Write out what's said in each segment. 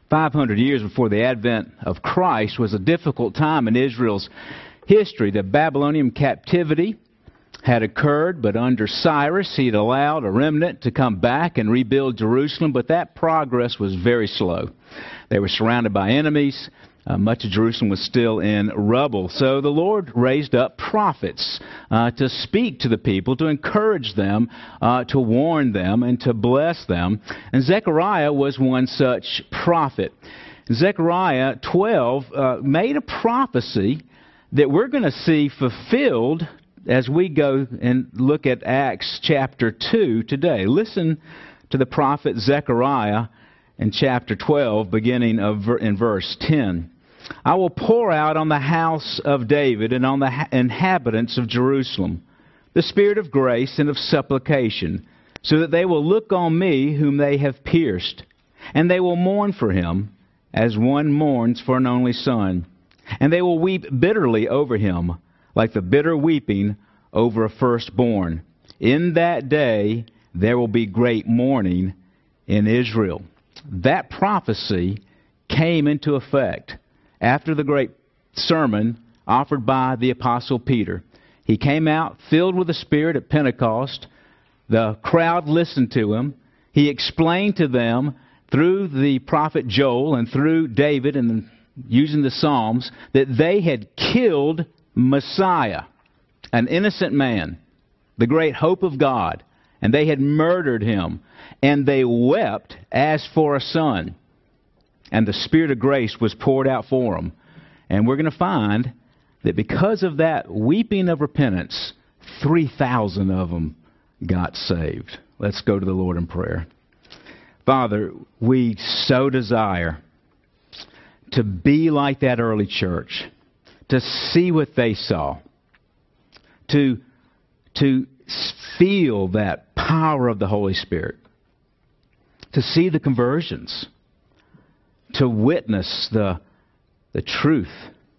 500 years before the advent of Christ was a difficult time in Israel's history. The Babylonian captivity had occurred, but under Cyrus, he had allowed a remnant to come back and rebuild Jerusalem, but that progress was very slow. They were surrounded by enemies. Much of Jerusalem was still in rubble. So the Lord raised up prophets to speak to the people, to encourage them, to warn them, and to bless them. And Zechariah was one such prophet. Zechariah 12 made a prophecy that we're going to see fulfilled as we go and look at Acts chapter 2 today. Listen to the prophet Zechariah in chapter 12, beginning in verse 10. I will pour out on the house of David and on the inhabitants of Jerusalem the spirit of grace and of supplication, so that they will look on me whom they have pierced, and they will mourn for him as one mourns for an only son. And they will weep bitterly over him, like the bitter weeping over a firstborn. In that day there will be great mourning in Israel. That prophecy came into effect after the great sermon offered by the Apostle Peter. He came out filled with the Spirit at Pentecost. The crowd listened to him. He explained to them through the prophet Joel and through David and using the Psalms that they had killed Messiah, an innocent man, the great hope of God, and they had murdered him. And they wept as for a son. And the Spirit of grace was poured out for them. And we're going to find that because of that weeping of repentance, 3,000 of them got saved. Let's go to the Lord in prayer. Father, we so desire to be like that early church, to see what they saw, to feel that power of the Holy Spirit, to see the conversions, to witness the truth.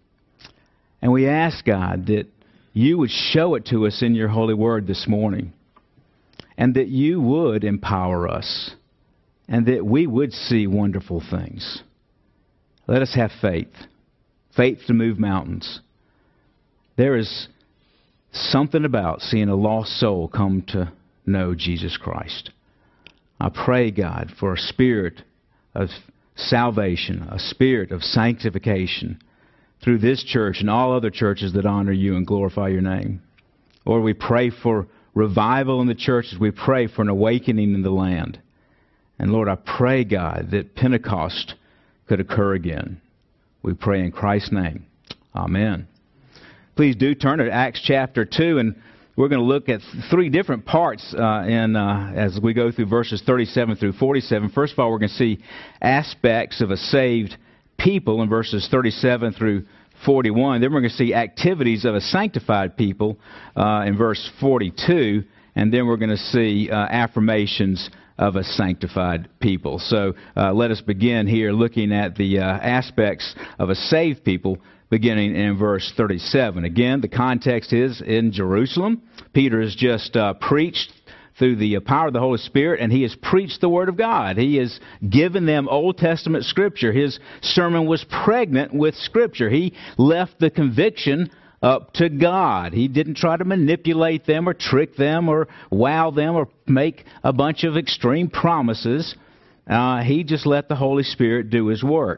And we ask, God, that you would show it to us in your holy word this morning, and that you would empower us, and that we would see wonderful things. Let us have faith, faith to move mountains. There is something about seeing a lost soul come to know Jesus Christ. I pray, God, for a spirit of salvation, a spirit of sanctification through this church and all other churches that honor you and glorify your name. Lord, we pray for revival in the churches. We pray for an awakening in the land. And Lord, I pray, God, that Pentecost could occur again. We pray in Christ's name. Amen. Please do turn to Acts chapter 2, and we're going to look at three different parts as we go through verses 37 through 47. First of all, we're going to see aspects of a saved people in verses 37 through 41. Then we're going to see activities of a sanctified people in verse 42. And then we're going to see affirmations of a sanctified people. So let us begin here looking at the aspects of a saved people, beginning in verse 37. Again, the context is in Jerusalem. Peter has just preached through the power of the Holy Spirit, and he has preached the Word of God. He has given them Old Testament Scripture. His sermon was pregnant with Scripture. He left the conviction up to God. He didn't try to manipulate them or trick them or wow them or make a bunch of extreme promises. He just let the Holy Spirit do His work.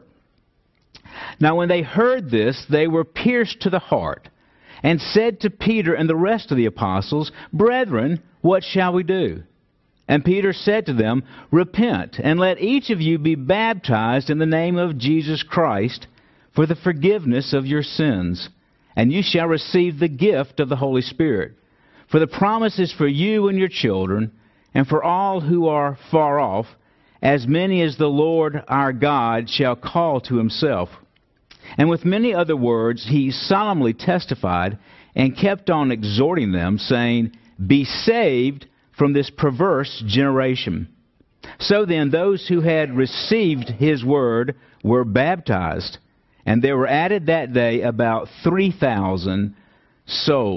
Now when they heard this, they were pierced to the heart, and said to Peter and the rest of the apostles, Brethren, what shall we do? And Peter said to them, Repent, and let each of you be baptized in the name of Jesus Christ for the forgiveness of your sins, and you shall receive the gift of the Holy Spirit. For the promise is for you and your children, and for all who are far off, as many as the Lord our God shall call to Himself. And with many other words he solemnly testified, and kept on exhorting them, saying, Be saved from this perverse generation. So then those who had received his word were baptized, and there were added that day about 3,000 souls.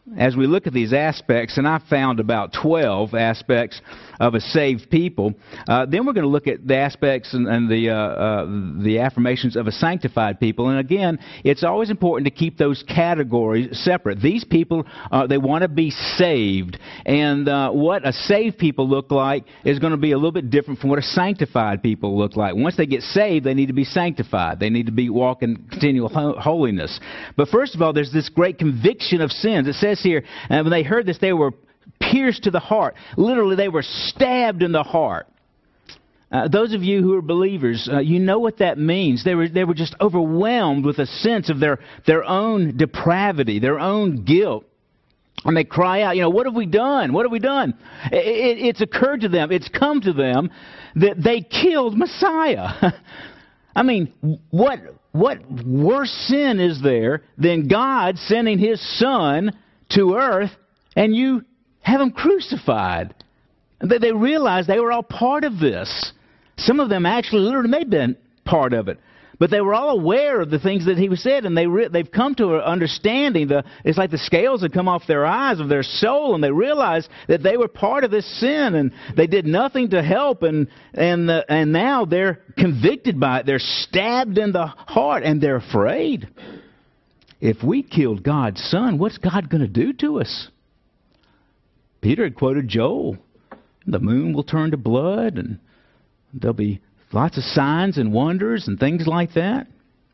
as we look at these aspects, and I found about 12 aspects of a saved people, then we're going to look at the aspects and the affirmations of a sanctified people. And again, it's always important to keep those categories separate. These people, they want to be saved. And what a saved people look like is going to be a little bit different from what a sanctified people look like. Once they get saved, they need to be sanctified. They need to be walking continual holiness. But first of all, there's this great conviction of sins. It says here, and when they heard this, they were pierced to the heart. Literally, they were stabbed in the heart. Those of you who are believers, you know what that means. They were just overwhelmed with a sense of their own depravity, their own guilt. And they cry out, what have we done? What have we done? It's occurred to them, it's come to them that they killed Messiah. I mean, what worse sin is there than God sending His Son to earth and you have Him crucified? They realized they were all part of this. Some of them actually literally may have been part of it. But they were all aware of the things that He said, and they've come to an understanding. It's like the scales had come off their eyes of their soul, and they realized that they were part of this sin, and they did nothing to help, and now they're convicted by it. They're stabbed in the heart, and they're afraid. If we killed God's Son, what's God going to do to us? Peter had quoted Joel. The moon will turn to blood, and there'll be lots of signs and wonders and things like that.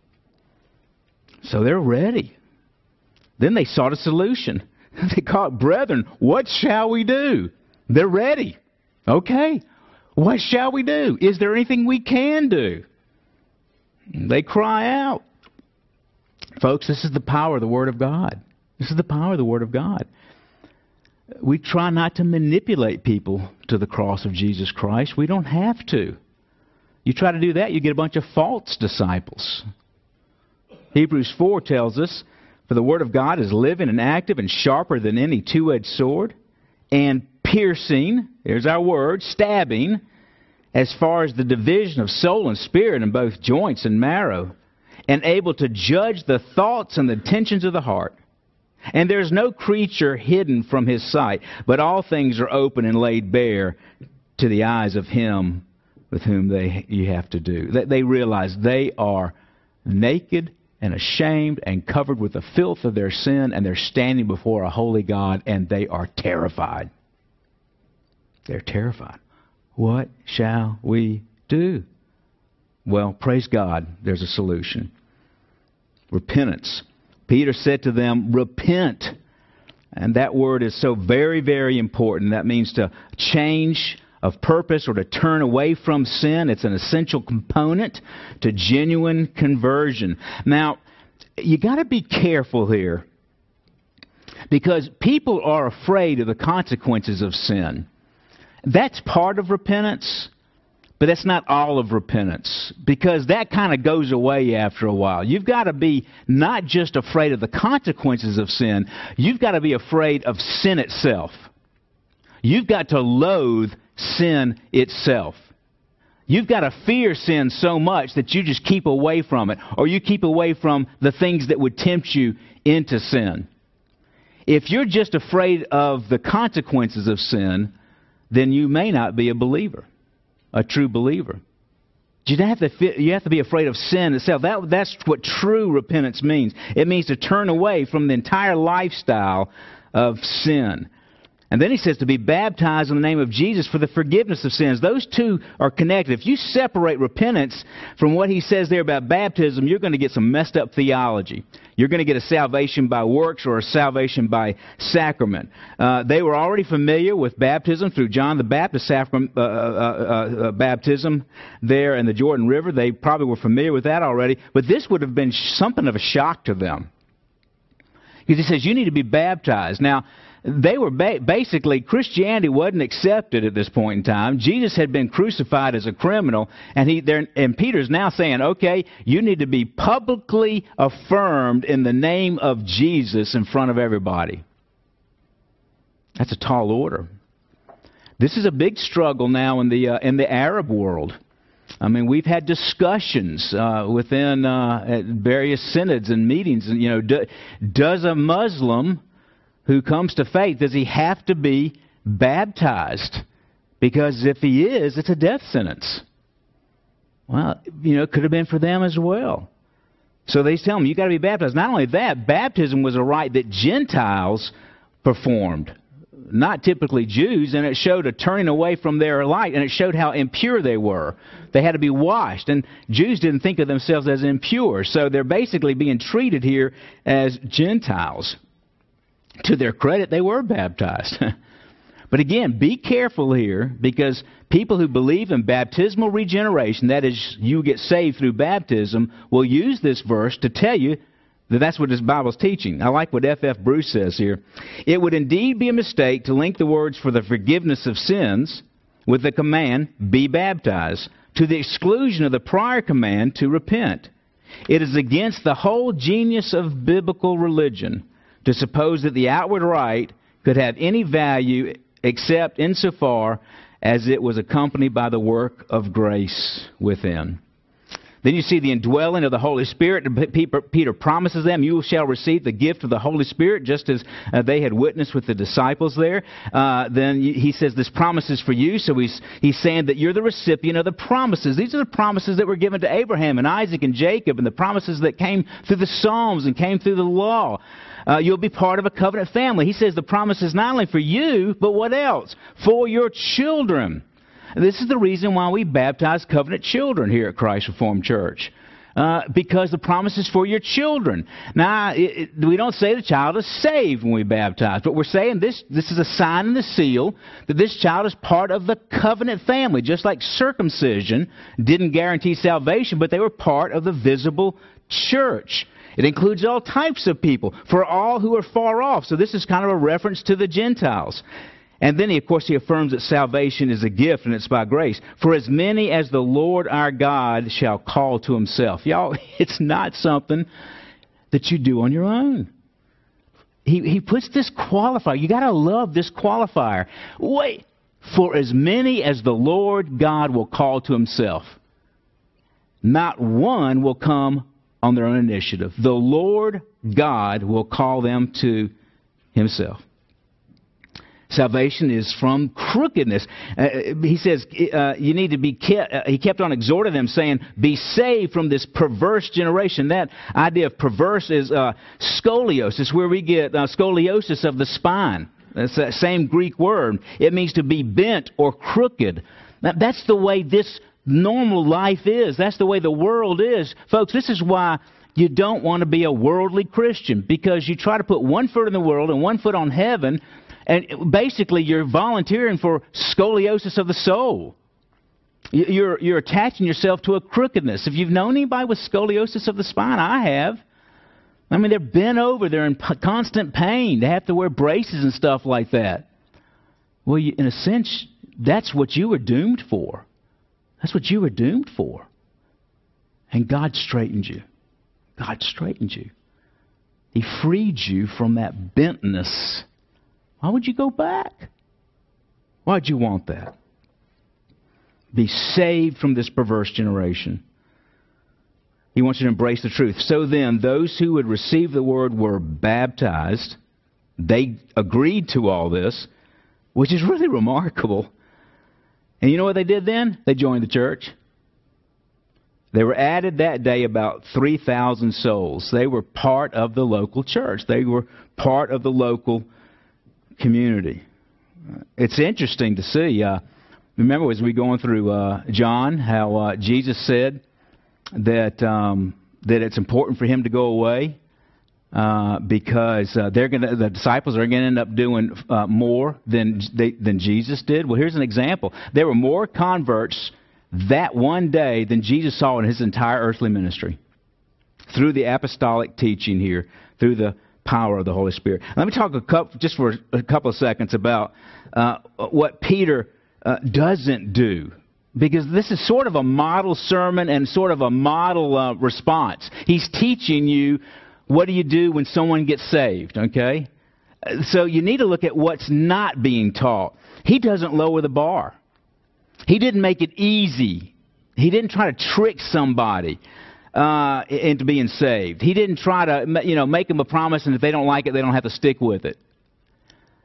So they're ready. Then they sought a solution. They called, brethren, what shall we do? They're ready. Okay, what shall we do? Is there anything we can do? They cry out. Folks, this is the power of the Word of God. This is the power of the Word of God. We try not to manipulate people to the cross of Jesus Christ. We don't have to. You try to do that, you get a bunch of false disciples. Hebrews 4 tells us, for the Word of God is living and active and sharper than any two-edged sword, and piercing, there's our word, stabbing, as far as the division of soul and spirit in both joints and marrow, and able to judge the thoughts and the intentions of the heart. And there is no creature hidden from His sight, but all things are open and laid bare to the eyes of Him with whom you have to do. They realize they are naked and ashamed and covered with the filth of their sin, and they're standing before a holy God, and they are terrified. They're terrified. What shall we do? Well, praise God, there's a solution. Repentance. Peter said to them, repent. And that word is so very, very important. That means to change of purpose or to turn away from sin. It's an essential component to genuine conversion. Now, you got to be careful here, because people are afraid of the consequences of sin. That's part of repentance, but that's not all of repentance, because that kind of goes away after a while. You've got to be not just afraid of the consequences of sin, you've got to be afraid of sin itself. You've got to loathe sin itself. You've got to fear sin so much that you just keep away from it, or you keep away from the things that would tempt you into sin. If you're just afraid of the consequences of sin, then you may not be a believer, a true believer. You have to be afraid of sin itself. That's what true repentance means. It means to turn away from the entire lifestyle of sin. And then he says to be baptized in the name of Jesus for the forgiveness of sins. Those two are connected. If you separate repentance from what he says there about baptism, you're going to get some messed up theology. You're going to get a salvation by works or a salvation by sacrament. They were already familiar with baptism through John the Baptist baptism there in the Jordan River. They probably were familiar with that already. But this would have been something of a shock to them. Because he says, you need to be baptized. Now, they were basically, Christianity wasn't accepted at this point in time. Jesus had been crucified as a criminal, and Peter's now saying, okay, you need to be publicly affirmed in the name of Jesus in front of everybody. That's a tall order. This is a big struggle now in the Arab world. I mean, we've had discussions within various synods and meetings. And, does a Muslim who comes to faith, does he have to be baptized? Because if he is, it's a death sentence. Well, it could have been for them as well. So they tell him, you got to be baptized. Not only that, baptism was a rite that Gentiles performed, not typically Jews, and it showed a turning away from their light, and it showed how impure they were. They had to be washed, and Jews didn't think of themselves as impure, so they're basically being treated here as Gentiles. To their credit, they were baptized. But again, be careful here, because people who believe in baptismal regeneration, that is, you get saved through baptism, will use this verse to tell you that that's what this Bible's teaching. I like what F.F. Bruce says here. It would indeed be a mistake to link the words for the forgiveness of sins with the command, be baptized, to the exclusion of the prior command to repent. It is against the whole genius of biblical religion to suppose that the outward rite could have any value except insofar as it was accompanied by the work of grace within. Then you see the indwelling of the Holy Spirit. Peter promises them, you shall receive the gift of the Holy Spirit, just as they had witnessed with the disciples there. Then he says this promise is for you, so he's saying that you're the recipient of the promises. These are the promises that were given to Abraham and Isaac and Jacob, and the promises that came through the Psalms and came through the law. You'll be part of a covenant family. He says the promise is not only for you, but what else? For your children. This is the reason why we baptize covenant children here at Christ Reformed Church. Because the promise is for your children. Now, we don't say the child is saved when we baptize, but we're saying this is a sign and a seal that this child is part of the covenant family. Just like circumcision didn't guarantee salvation, but they were part of the visible church. It includes all types of people, for all who are far off. So this is kind of a reference to the Gentiles. And then, of course, he affirms that salvation is a gift and it's by grace. For as many as the Lord our God shall call to himself. Y'all, it's not something that you do on your own. He puts this qualifier. You got to love this qualifier. Wait, for as many as the Lord God will call to himself. Not one will come on their own initiative. The Lord God will call them to himself. Salvation is from crookedness. He says you need to be kept. He kept on exhorting them, saying, be saved from this perverse generation. That idea of perverse is scoliosis, where we get scoliosis of the spine. That's that same Greek word. It means to be bent or crooked. Now, that's the way this normal life is. That's the way the world is. Folks, this is why you don't want to be a worldly Christian, because you try to put one foot in the world and one foot on heaven, and basically you're volunteering for scoliosis of the soul. You're attaching yourself to a crookedness. If you've known anybody with scoliosis of the spine, I have. I mean, they're bent over. They're in constant pain. They have to wear braces and stuff like that. Well, in a sense, that's what you were doomed for. That's what you were doomed for. And God straightened you. God straightened you. He freed you from that bentness. Why would you go back? Why'd you want that? Be saved from this perverse generation. He wants you to embrace the truth. So then, those who would receive the word were baptized. They agreed to all this, which is really remarkable. And you know what they did then? They joined the church. They were added that day about 3,000 souls. They were part of the local church. They were part of the local community. It's interesting to see. Remember as we going through John, how Jesus said that it's important for him to go away because the disciples are going to end up doing more than Jesus did. Well, here's an example. There were more converts that one day than Jesus saw in his entire earthly ministry, through the apostolic teaching here, through the power of the Holy Spirit. Let me talk just for a couple of seconds about what Peter doesn't do, because this is sort of a model sermon and sort of a model response. He's teaching you, what do you do when someone gets saved, okay? So you need to look at what's not being taught. He doesn't lower the bar. He didn't make it easy. He didn't try to trick somebody into being saved. He didn't try to, make them a promise, and if they don't like it, they don't have to stick with it.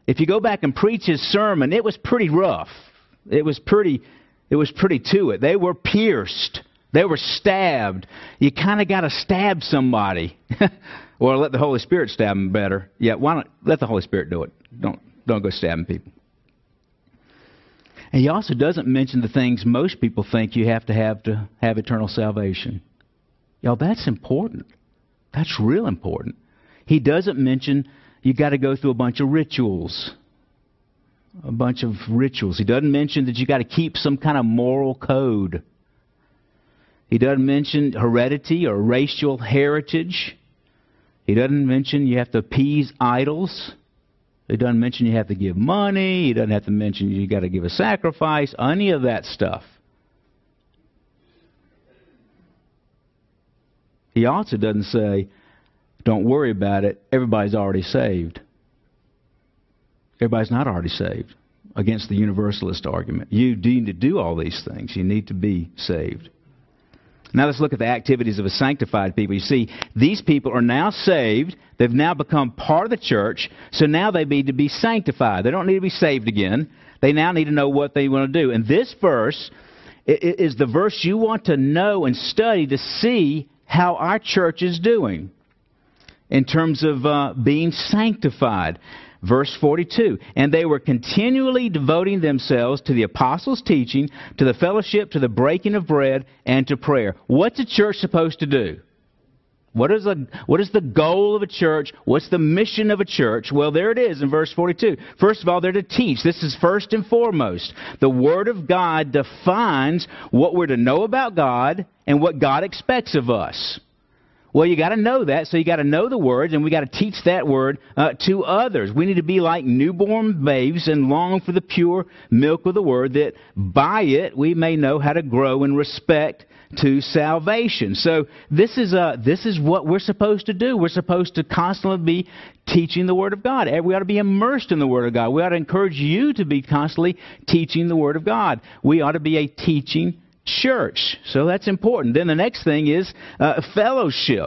If you go back and preach his sermon, it was pretty rough. It was pretty to it. They were pierced. They were stabbed. You kind of got to stab somebody. Or let the Holy Spirit stab them better. Yeah, why not let the Holy Spirit do it? Don't go stabbing people. And he also doesn't mention the things most people think you have to have eternal salvation. Y'all, that's important. That's real important. He doesn't mention you got to go through a bunch of rituals. A bunch of rituals. He doesn't mention that you got to keep some kind of moral code. He doesn't mention heredity or racial heritage. He doesn't mention you have to appease idols. He doesn't mention you have to give money. He doesn't have to mention you got to give a sacrifice. Any of that stuff. He also doesn't say, don't worry about it, everybody's already saved. Everybody's not already saved, against the universalist argument. You need to do all these things. You need to be saved. Now let's look at the activities of a sanctified people. You see, these people are now saved. They've now become part of the church, so now they need to be sanctified. They don't need to be saved again. They now need to know what they want to do. And this verse is the verse you want to know and study to see how our church is doing in terms of being sanctified. Verse 42, and they were continually devoting themselves to the apostles' teaching, to the fellowship, to the breaking of bread, and to prayer. What's a church supposed to do? What is the goal of a church? What's the mission of a church? Well, there it is in verse 42. First of all, they're to teach. This is first and foremost. The Word of God defines what we're to know about God and what God expects of us. Well, you got to know that, so you got to know the Word, and we got to teach that Word to others. We need to be like newborn babes and long for the pure milk of the Word, that by it we may know how to grow in respect to salvation. So this is what we're supposed to do. We're supposed to constantly be teaching the Word of God. We ought to be immersed in the Word of God. We ought to encourage you to be constantly teaching the Word of God. We ought to be a teaching church. So that's important. Then the next thing is fellowship.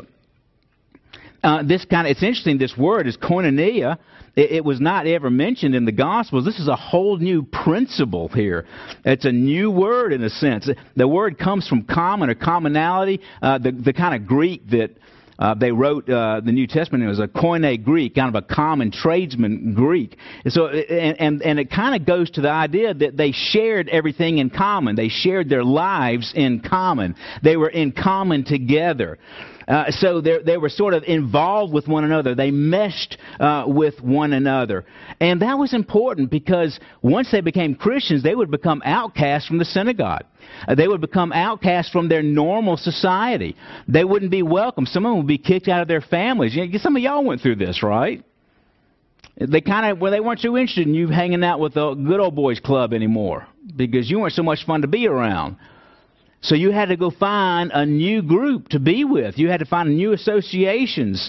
It's interesting, this word is koinonia. It was not ever mentioned in the Gospels. This is a whole new principle here. It's a new word in a sense. The word comes from common or commonality, the kind of Greek that they wrote the New Testament. It was a Koine Greek, kind of a common tradesman Greek. And so, and it kind of goes to the idea that they shared everything in common. They shared their lives in common. They were in common together. So they were sort of involved with one another. They meshed with one another. And that was important because once they became Christians, they would become outcasts from the synagogue. They would become outcasts from their normal society. They wouldn't be welcome. Some of them would be kicked out of their families. You know, some of y'all went through this, right? They weren't too interested in you hanging out with the good old boys club anymore because you weren't so much fun to be around. So you had to go find a new group to be with. You had to find new associations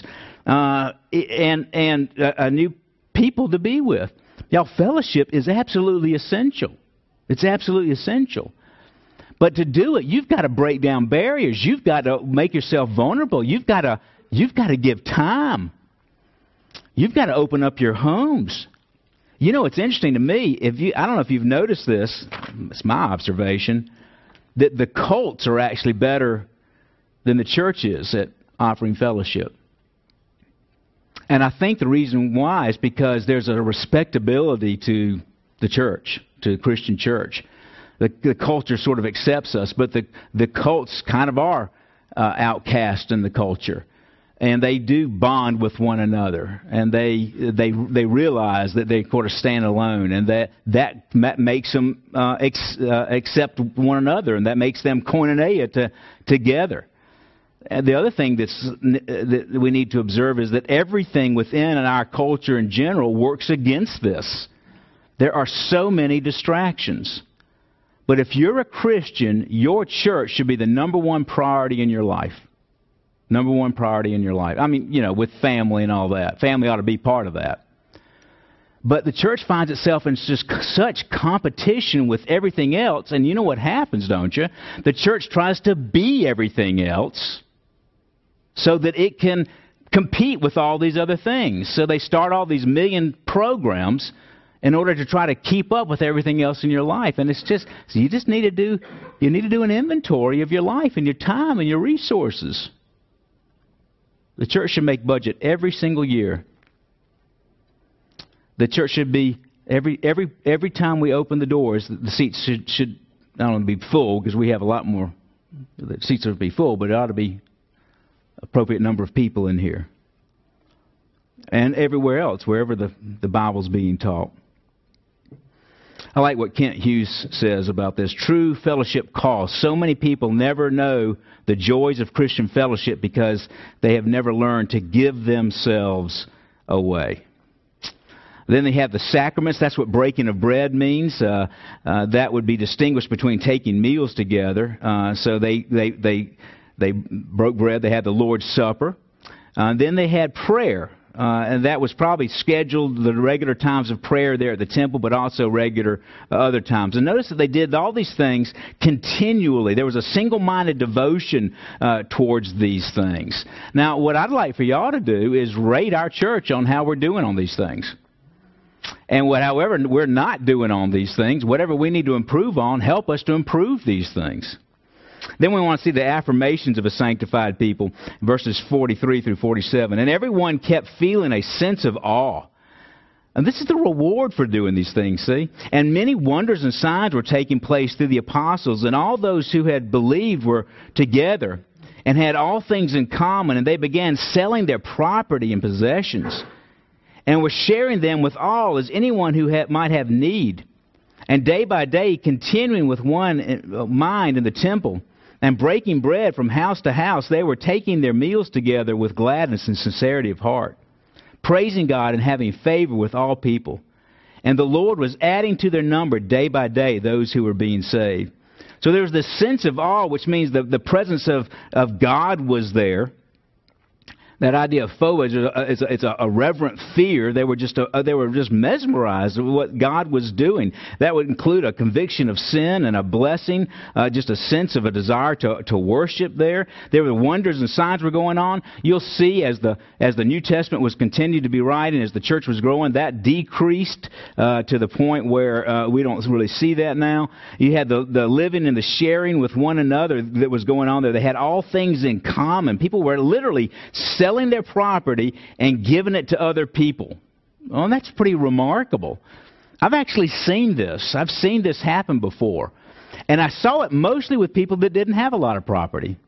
and new people to be with. Y'all, fellowship is absolutely essential. It's absolutely essential. But to do it, you've got to break down barriers. You've got to make yourself vulnerable. You've got to give time. You've got to open up your homes. You know, it's interesting to me. I don't know if you've noticed this. It's my observation that the cults are actually better than the church is at offering fellowship. And I think the reason why is because there's a respectability to the church, to the Christian church. The culture sort of accepts us, but the cults kind of are outcast in the culture. And they do bond with one another, and they realize that they sort of stand alone, and that makes them accept one another, and that makes them koinonia together. And the other thing that we need to observe is that everything within our culture in general works against this. There are so many distractions. But if you're a Christian, your church should be the number one priority in your life. Number one priority in your life. I mean, you know, with family and all that. Family ought to be part of that. But the church finds itself in just such competition with everything else. And you know what happens, don't you? The church tries to be everything else so that it can compete with all these other things. So they start all these million programs in order to try to keep up with everything else in your life. And it's just, so you need to do an inventory of your life and your time and your resources. The church should make budget every single year. The church should be, every time we open the doors, the seats should not only be full, because we have a lot more, the seats will be full, but it ought to be appropriate number of people in here. And everywhere else, wherever the Bible's being taught. I like what Kent Hughes says about this. True fellowship costs. So many people never know the joys of Christian fellowship because they have never learned to give themselves away. Then they have the sacraments. That's what breaking of bread means. That would be distinguished between taking meals together. So they broke bread. They had the Lord's Supper. Then they had prayer. And that was probably scheduled, the regular times of prayer there at the temple, but also regular other times. And notice that they did all these things continually. There was a single-minded devotion towards these things. Now, what I'd like for y'all to do is rate our church on how we're doing on these things. And however we're not doing on these things, whatever we need to improve on, help us to improve these things. Then we want to see the affirmations of a sanctified people, verses 43 through 47. And everyone kept feeling a sense of awe. And this is the reward for doing these things, see? And many wonders and signs were taking place through the apostles, and all those who had believed were together and had all things in common, and they began selling their property and possessions and were sharing them with all as anyone who might have need. And day by day, continuing with one mind in the temple, and breaking bread from house to house, they were taking their meals together with gladness and sincerity of heart, praising God and having favor with all people. And the Lord was adding to their number day by day those who were being saved. So there was this sense of awe, which means the presence of God was there. That idea of phobia is a reverent fear. They were just mesmerized with what God was doing. That would include a conviction of sin and a blessing, just a sense of a desire to worship there. There were wonders and signs were going on. You'll see as the New Testament was continued to be writing, as the church was growing, that decreased to the point where we don't really see that now. You had the living and the sharing with one another that was going on there. They had all things in common. People were literally selling their property and giving it to other people. Well, that's pretty remarkable. I've actually seen this. I've seen this happen before. And I saw it mostly with people that didn't have a lot of property.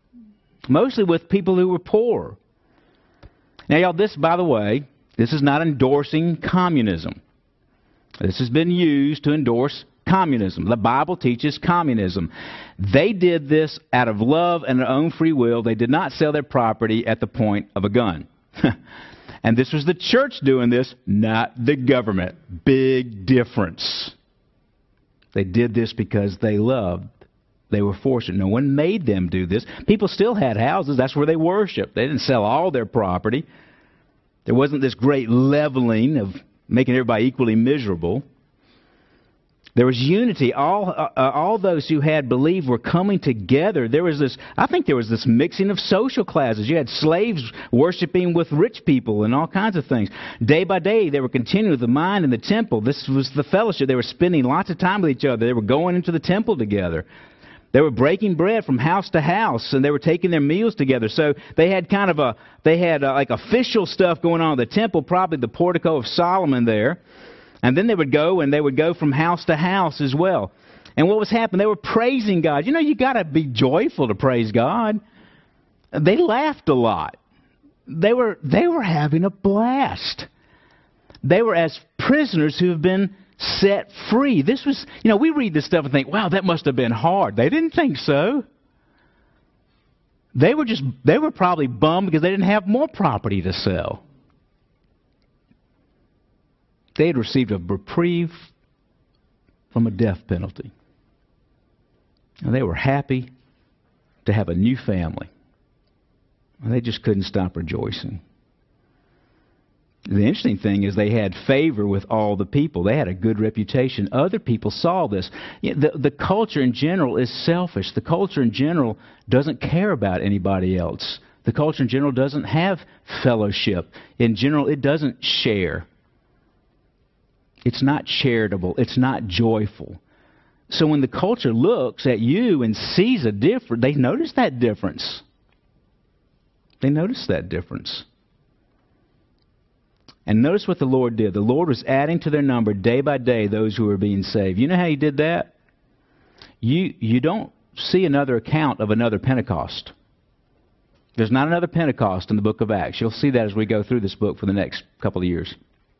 Mostly with people who were poor. Now, y'all, this, by the way, this is not endorsing communism. This has been used to endorse communism. The Bible teaches communism. They did this out of love and their own free will. They did not sell their property at the point of a gun. And this was the church doing this, not the government. Big difference. They did this because they loved. They were fortunate. No one made them do this. People still had houses. That's where they worshiped. They didn't sell all their property. There wasn't this great leveling of making everybody equally miserable. There was unity. All those who had believed were coming together. I think there was this mixing of social classes. You had slaves worshiping with rich people and all kinds of things. Day by day, they were continuing with the mind in the temple. This was the fellowship. They were spending lots of time with each other. They were going into the temple together. They were breaking bread from house to house, and they were taking their meals together. So they had like official stuff going on in the temple, probably the portico of Solomon there. And then they would go from house to house as well. And what was happening? They were praising God. You know, you got to be joyful to praise God. They laughed a lot. They were having a blast. They were as prisoners who have been set free. This was, we read this stuff and think, wow, that must have been hard. They didn't think so. They were probably bummed because they didn't have more property to sell. They had received a reprieve from a death penalty. And they were happy to have a new family. And they just couldn't stop rejoicing. The interesting thing is they had favor with all the people. They had a good reputation. Other people saw this. The culture in general is selfish. The culture in general doesn't care about anybody else. The culture in general doesn't have fellowship. In general, it doesn't share. It's not charitable. It's not joyful. So when the culture looks at you and sees a difference, they notice that difference. They notice that difference. And notice what the Lord did. The Lord was adding to their number day by day those who were being saved. You know how He did that? You don't see another account of another Pentecost. There's not another Pentecost in the book of Acts. You'll see that as we go through this book for the next couple of years.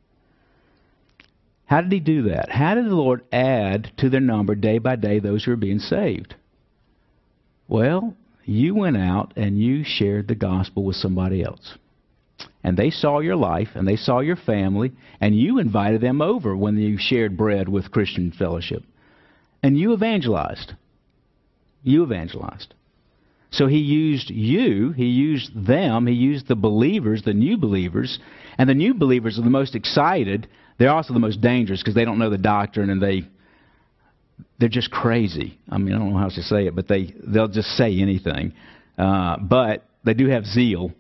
How did He do that? How did the Lord add to their number day by day those who are being saved? Well, you went out and you shared the gospel with somebody else. And they saw your life and they saw your family, and you invited them over when you shared bread with Christian fellowship. And you evangelized. You evangelized. So He used you, He used them, He used the believers, the new believers, and the new believers are the most excited. They're also the most dangerous because they don't know the doctrine and they're just crazy. I mean, I don't know how else to say it, but they'll just say anything. But they do have zeal.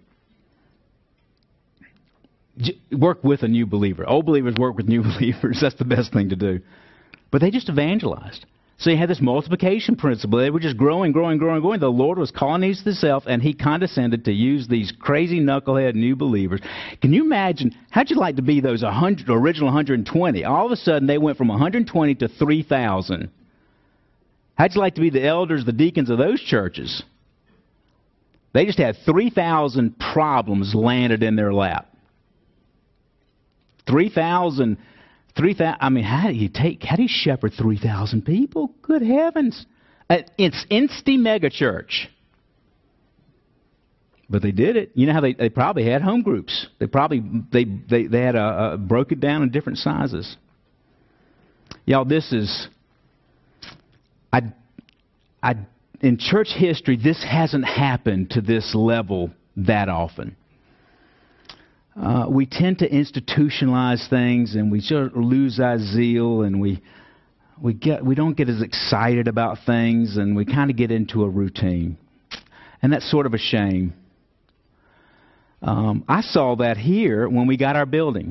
Work with a new believer. Old believers work with new believers. That's the best thing to do. But they just evangelized. So you had this multiplication principle. They were just growing. The Lord was calling these to Himself, and He condescended to use these crazy knucklehead new believers. Can you imagine, how'd you like to be those original 120? All of a sudden, they went from 120 to 3,000. How'd you like to be the elders, the deacons of those churches? They just had 3,000 problems landed in their lap. 3,000. I mean, how do you shepherd 3,000 people? Good heavens. It's insty mega church. But they did it. You know how they probably had home groups. They had broke it down in different sizes. Y'all, this is, in church history, this hasn't happened to this level that often. We tend to institutionalize things, and we sort of lose our zeal, and we don't get as excited about things, and we kind of get into a routine, and that's sort of a shame. I saw that here when we got our building.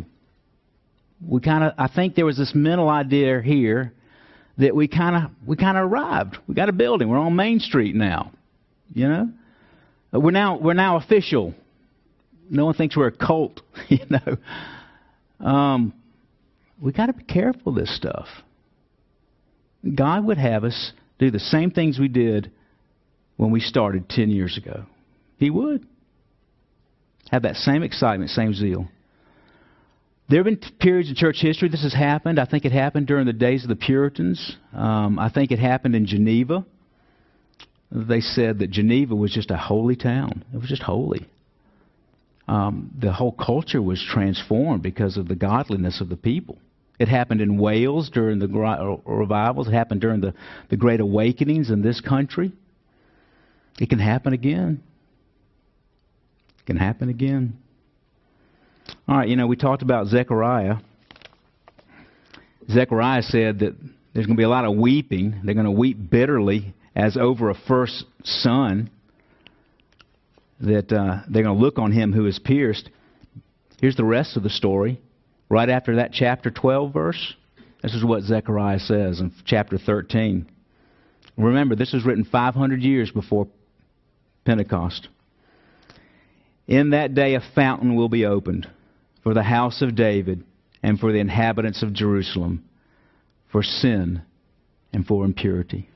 I think there was this mental idea here that we kind of arrived. We got a building. We're on Main Street now. You know, we're now official. No one thinks we're a cult, you know. We got to be careful of this stuff. God would have us do the same things we did when we started 10 years ago. He would. Have that same excitement, same zeal. There have been periods in church history this has happened. I think it happened during the days of the Puritans. I think it happened in Geneva. They said that Geneva was just a holy town. It was just holy. The whole culture was transformed because of the godliness of the people. It happened in Wales during the revivals. It happened during the Great Awakenings in this country. It can happen again. It can happen again. All right, you know, we talked about Zechariah. Zechariah said that there's going to be a lot of weeping. They're going to weep bitterly as over a first son. That they're going to look on him who is pierced. Here's the rest of the story. Right after that chapter 12 verse, this is what Zechariah says in chapter 13. Remember, this was written 500 years before Pentecost. In that day a fountain will be opened for the house of David and for the inhabitants of Jerusalem, for sin and for impurity.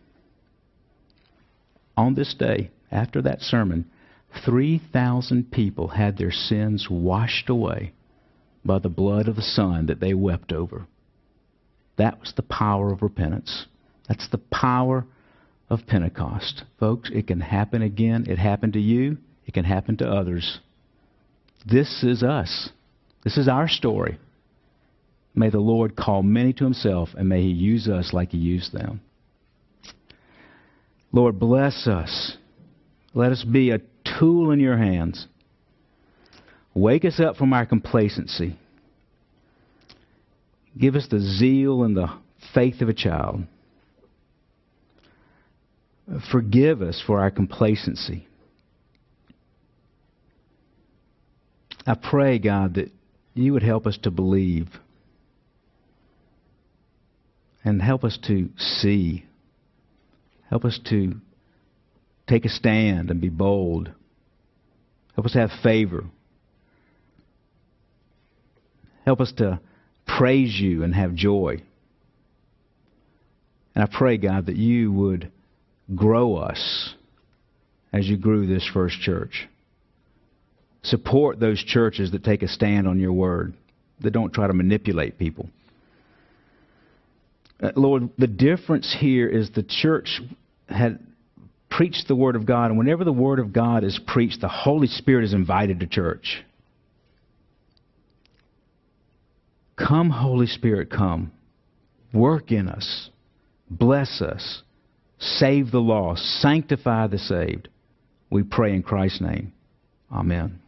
On this day, after that sermon, 3,000 people had their sins washed away by the blood of the Son that they wept over. That was the power of repentance. That's the power of Pentecost. Folks, it can happen again. It happened to you. It can happen to others. This is us. This is our story. May the Lord call many to Himself, and may He use us like He used them. Lord, bless us. Let us be a tool in Your hands. Wake us up from our complacency. Give us the zeal and the faith of a child. Forgive us for our complacency. I pray, God, that you would help us to believe and help us to see. Help us to take a stand and be bold. Help us to have favor. Help us to praise you and have joy. And I pray, God, that you would grow us as you grew this first church. Support those churches that take a stand on your word, that don't try to manipulate people. Lord, the difference here is the church had preached the Word of God, and whenever the Word of God is preached, the Holy Spirit is invited to church. Come, Holy Spirit, come. Work in us. Bless us. Save the lost. Sanctify the saved. We pray in Christ's name. Amen.